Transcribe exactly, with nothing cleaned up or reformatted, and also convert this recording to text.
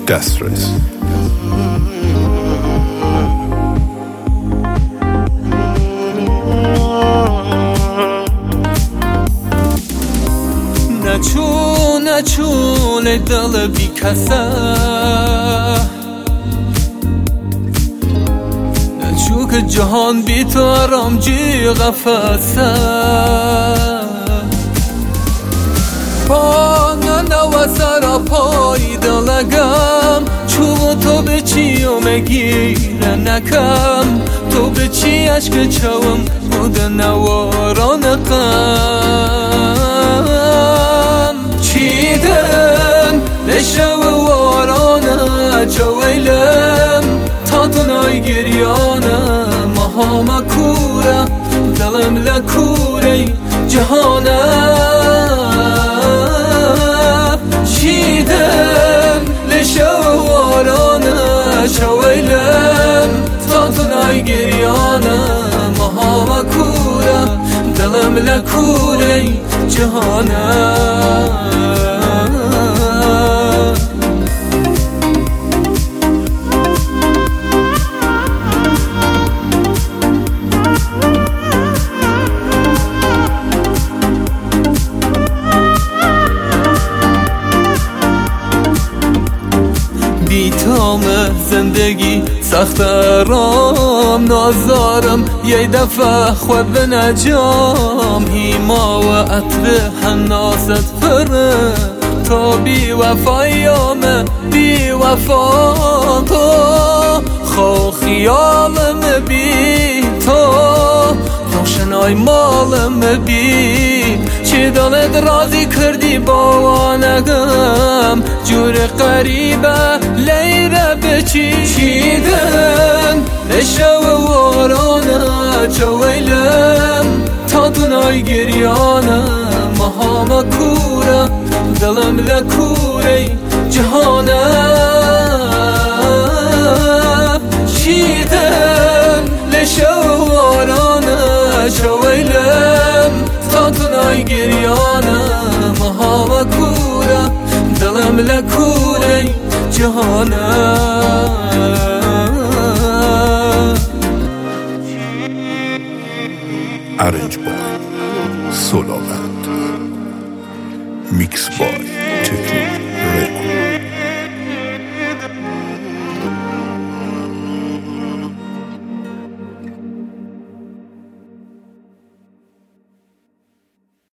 دسترس. نچو نچو دل بی کسه نچو که جهان بی تو آرام جی غفصه پانا نو سرا پای دلگم چو تو به چی و مگیره نکم تو به چی عشق چوم خود نوارانقم چیدن لشو وارانه جویلم تا دنای گریانه مهاما کوره دلم لکوره جهانه چیدن لشو وارانه جویلم تا دنای گریانه مهاما کوره دلم لکوره جهانه بیتام زندگی سخت رام نازارم یه دفعه خود به نجام هیما و عطر حناست فره تا بی وفایام بی وفا تو خو خیالم بی تو روشنای مالم بی چی دلت رازی کردی با وانگم جور قریبه لیره بچی چیدن لشو وارانه جویلم تا دنای گریانه مهاما کوره دلم لکوره جهانه چیدن لشو وارانه جویلم تا دنای گریانه مهاما کوره دلم لکوره جهانه Arrange by Solo Band. Mix by Technique.